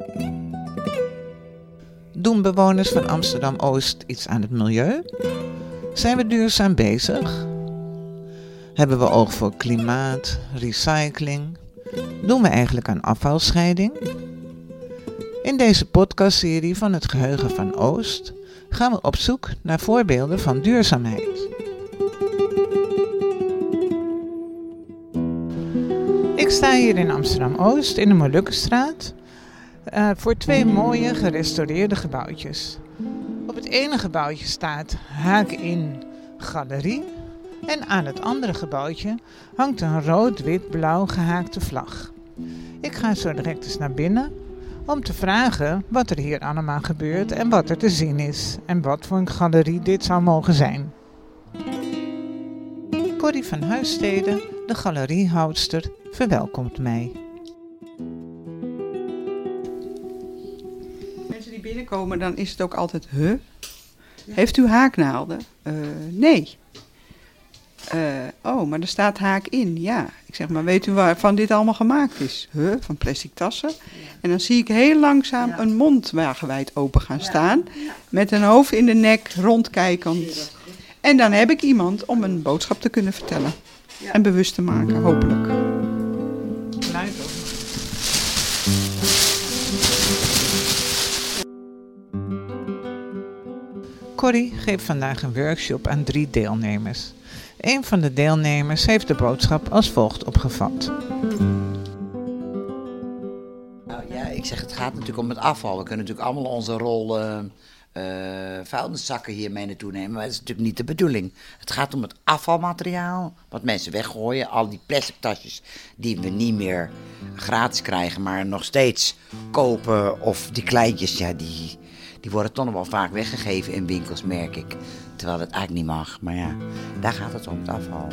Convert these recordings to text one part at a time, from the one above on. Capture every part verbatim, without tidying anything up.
Doen bewoners van Amsterdam-Oost iets aan het milieu? Zijn we duurzaam bezig? Hebben we oog voor klimaat, recycling? Doen we eigenlijk aan afvalscheiding? In deze podcastserie van het Geheugen van Oost gaan we op zoek naar voorbeelden van duurzaamheid. Ik sta hier in Amsterdam-Oost in de Molukkenstraat uh, voor twee mooie gerestaureerde gebouwtjes. Op het ene gebouwtje staat Haak in Galerie en aan het andere gebouwtje hangt een rood-wit-blauw gehaakte vlag. Ik ga zo direct eens naar binnen om te vragen wat er hier allemaal gebeurt en wat er te zien is en wat voor een galerie dit zou mogen zijn. Corrie van Huisstede, de galeriehoudster, verwelkomt mij. Mensen die binnenkomen, dan is het ook altijd, huh? Heeft u haaknaalden? Uh, nee. Uh, oh, maar er staat haak in, ja. Ik zeg, maar weet u waarvan dit allemaal gemaakt is? Huh? Van plastic tassen. Ja. En dan zie ik heel langzaam ja. een mond wagenwijd open gaan staan. Ja. Ja. Met een hoofd in de nek, rondkijkend. En dan heb ik iemand om een boodschap te kunnen vertellen. Ja. En bewust te maken, hopelijk. Luid op. Corrie geeft vandaag een workshop aan drie deelnemers. Een van de deelnemers heeft de boodschap als volgt opgevat. Nou ja, ik zeg, het gaat natuurlijk om het afval. We kunnen natuurlijk allemaal onze rol uh, uh, vuilniszakken hiermee naartoe nemen. Maar dat is natuurlijk niet de bedoeling. Het gaat om het afvalmateriaal, wat mensen weggooien. Al die plastic tasjes die we niet meer gratis krijgen, maar nog steeds kopen. Of die kleintjes, ja, die, die worden toch nog wel vaak weggegeven in winkels, merk ik. Terwijl het eigenlijk niet mag, maar ja, daar gaat het om, het afval.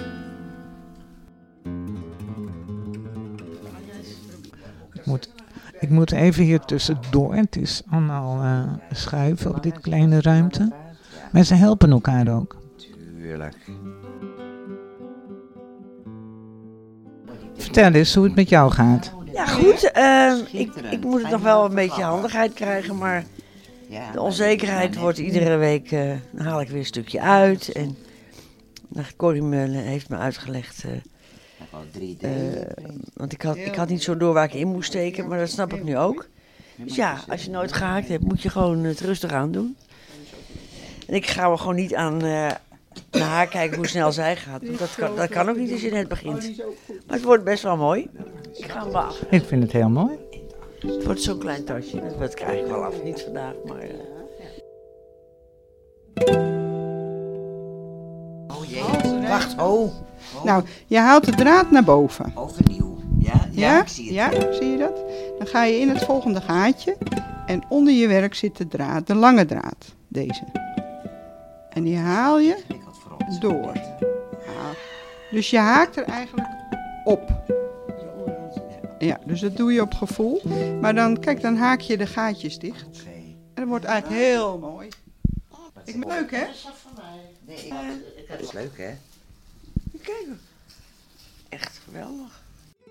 Ik moet, ik moet even hier tussendoor, het is allemaal uh, schuiven op dit kleine ruimte. Maar ze helpen elkaar ook. Tuurlijk. Vertel eens hoe het met jou gaat. Ja, goed. Uh, ik, ik moet het nog wel een beetje handigheid krijgen, maar de onzekerheid wordt iedere week, uh, dan haal ik weer een stukje uit. En dan Corrie me heeft me uitgelegd, uh, uh, want ik had, ik had niet zo door waar ik in moest steken, maar dat snap ik nu ook. Dus ja, als je nooit gehaakt hebt, moet je gewoon het rustig aan doen. En ik ga er gewoon niet aan uh, naar haar kijken hoe snel zij gaat, want dat kan, dat kan ook niet als je net begint. Maar het wordt best wel mooi. Ik ga hem wel af. Ik vind het heel mooi. Het wordt zo'n klein tasje, dat krijg ik wel af, niet vandaag, maar... Uh... Oh jee, wacht, oh. oh. Nou, je haalt de draad naar boven. Overnieuw, ja? Ja, ja? ik zie het. Ja, zie je dat? Dan ga je in het volgende gaatje en onder je werk zit de draad, de lange draad, deze. En die haal je door. Haal. Dus je haakt er eigenlijk op. Ja, dus dat doe je op gevoel. Maar dan, kijk, dan haak je de gaatjes dicht. En dat wordt eigenlijk heel mooi. Ik vind het leuk, hè? Nee, ik, dat is leuk, hè? Kijk, echt geweldig.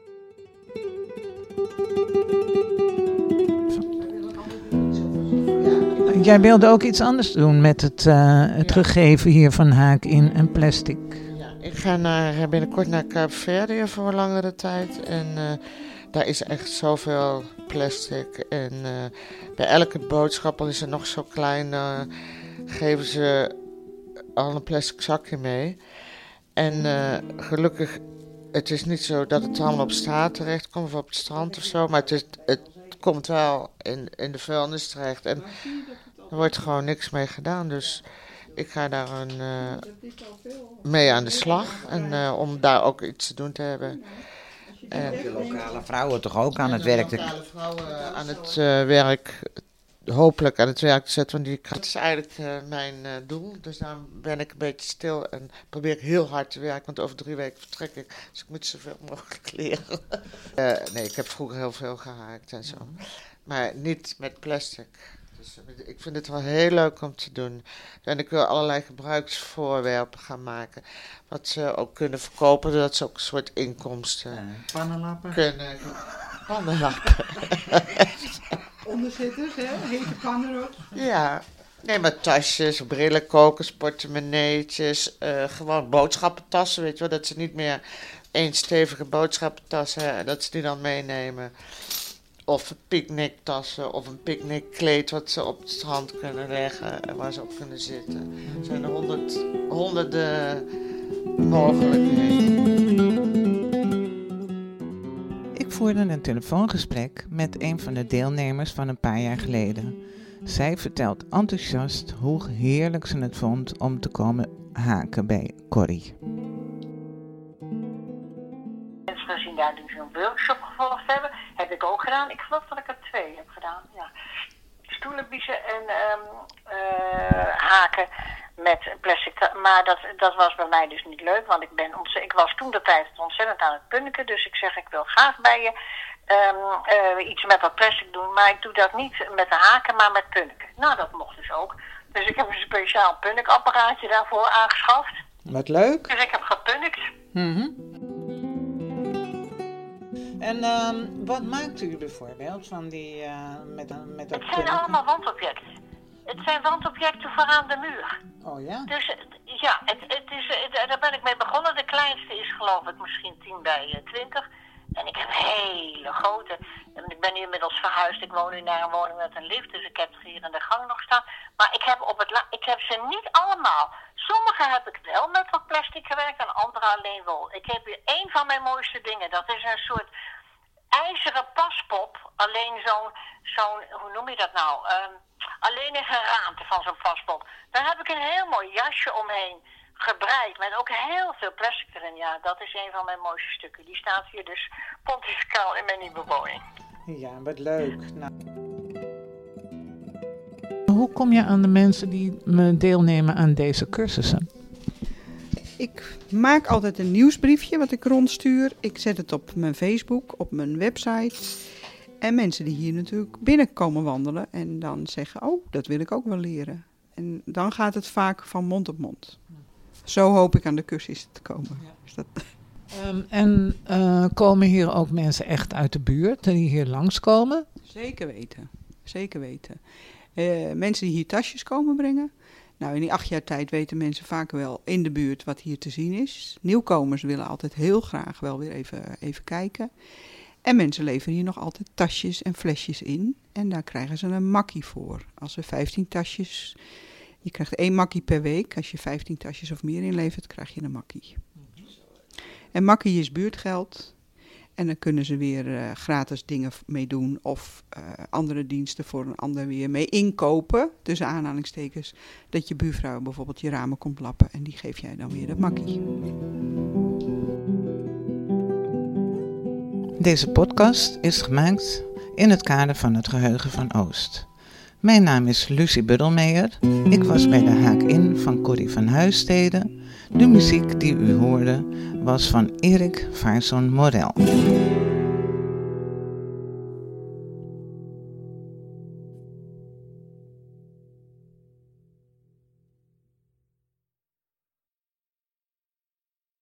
Jij wilde ook iets anders doen met het, uh, het gegeven hier van haak in en plastic. Ja, ik ga naar, binnenkort naar Kaap Verde voor een langere tijd. En uh, daar is echt zoveel plastic. En uh, bij elke boodschap, al is het nog zo klein, uh, geven ze al een plastic zakje mee. En uh, gelukkig, het is niet zo dat het allemaal op straat terecht komt of op het strand of zo. Maar het, is, het komt wel in, in de vuilnis terecht. En er wordt gewoon niks mee gedaan. Dus ik ga daar een, uh, mee aan de slag. En uh, om daar ook iets te doen te hebben. En de lokale vrouwen toch ook aan het werk? De lokale vrouwen aan het uh, werk, hopelijk aan het werk te zetten. Want die, dat is eigenlijk uh, mijn uh, doel. Dus daarom ben ik een beetje stil en probeer ik heel hard te werken. Want over drie weken vertrek ik. Dus ik moet zoveel mogelijk leren. uh, nee, ik heb vroeger heel veel gehaakt en zo. Maar niet met plastic. Dus ik vind het wel heel leuk om te doen. En ik wil allerlei gebruiksvoorwerpen gaan maken. Wat ze ook kunnen verkopen, zodat ze ook een soort inkomsten uh, pannenlappen. kunnen. Pannenlappen. onderzetters, hè? Hete pannen erop. Ja, nee, maar tasjes, brillen, kokers, portemonneetjes, uh, gewoon boodschappentassen, weet je wel. Dat ze niet meer één stevige boodschappentas hebben, dat ze die dan meenemen. Of picknicktassen of een picknickkleed wat ze op het strand kunnen leggen en waar ze op kunnen zitten. Er zijn er honderd, honderden mogelijkheden. Ik voerde een telefoongesprek met een van de deelnemers van een paar jaar geleden. Zij vertelt enthousiast hoe heerlijk ze het vond om te komen haken bij Corrie. Mensen zien daar dus een workshop gevolgd hebben, heb ik ook gedaan. Ik geloof dat ik er twee heb gedaan, ja. Stoelen biezen en um, uh, haken met plastic. Maar dat, dat was bij mij dus niet leuk, want ik, ben ontze- ik was toen de tijd ontzettend aan het punniken. Dus ik zeg, ik wil graag bij je um, uh, iets met wat plastic doen. Maar ik doe dat niet met de haken, maar met punniken. Nou, dat mocht dus ook. Dus ik heb een speciaal punnikapparaatje daarvoor aangeschaft. Wat leuk. Dus ik heb gepunnikt. Mm-hmm. En um, wat maakt u bijvoorbeeld van die uh, met, uh, met dat Het zijn punniken? allemaal wandobjecten. Het zijn wandobjecten voor aan de muur. Oh ja? Dus ja, het, het is, het, daar ben ik mee begonnen. De kleinste is geloof ik misschien tien bij twintig. En ik heb hele grote. En ik ben nu inmiddels verhuisd. Ik woon nu naar een woning met een lift. Dus ik heb ze hier in de gang nog staan. Maar ik heb, op het la- ik heb ze niet allemaal. Sommige heb ik wel met wat plastic gewerkt en andere alleen wol. Ik heb hier één van mijn mooiste dingen. Dat is een soort ijzeren paspop. Alleen zo'n, zo'n hoe noem je dat nou? Um, alleen een geraamte van zo'n paspop. Daar heb ik een heel mooi jasje omheen gebreid. Met ook heel veel plastic erin. Ja, dat is een van mijn mooiste stukken. Die staat hier dus pontificaal in mijn nieuwe woning. Ja, wat leuk. Nou. Hoe kom je aan de mensen die deelnemen aan deze cursussen? Ik maak altijd een nieuwsbriefje wat ik rondstuur. Ik zet het op mijn Facebook, op mijn website. En mensen die hier natuurlijk binnenkomen wandelen en dan zeggen, oh, dat wil ik ook wel leren. En dan gaat het vaak van mond op mond. Zo hoop ik aan de cursussen te komen. Ja. Is dat... Um, en uh, komen hier ook mensen echt uit de buurt die hier langskomen? Zeker weten, zeker weten. Uh, mensen die hier tasjes komen brengen. Nou, in die acht jaar tijd weten mensen vaak wel in de buurt wat hier te zien is. Nieuwkomers willen altijd heel graag wel weer even, even kijken. En mensen leveren hier nog altijd tasjes en flesjes in. En daar krijgen ze een makkie voor. Als er vijftien tasjes... Je krijgt één makkie per week. Als je vijftien tasjes of meer inlevert, krijg je een makkie. En makkie is buurtgeld. En dan kunnen ze weer uh, gratis dingen mee doen. Of uh, andere diensten voor een ander weer mee inkopen. Tussen aanhalingstekens. Dat je buurvrouw bijvoorbeeld je ramen komt lappen. En die geef jij dan weer dat makkie. Deze podcast is gemaakt in het kader van het Geheugen van Oost. Mijn naam is Lucie Buddelmeijer. Ik was bij de Haak In van Corrie van Huisstede. De muziek die u hoorde was van Erik Vaarson Morel.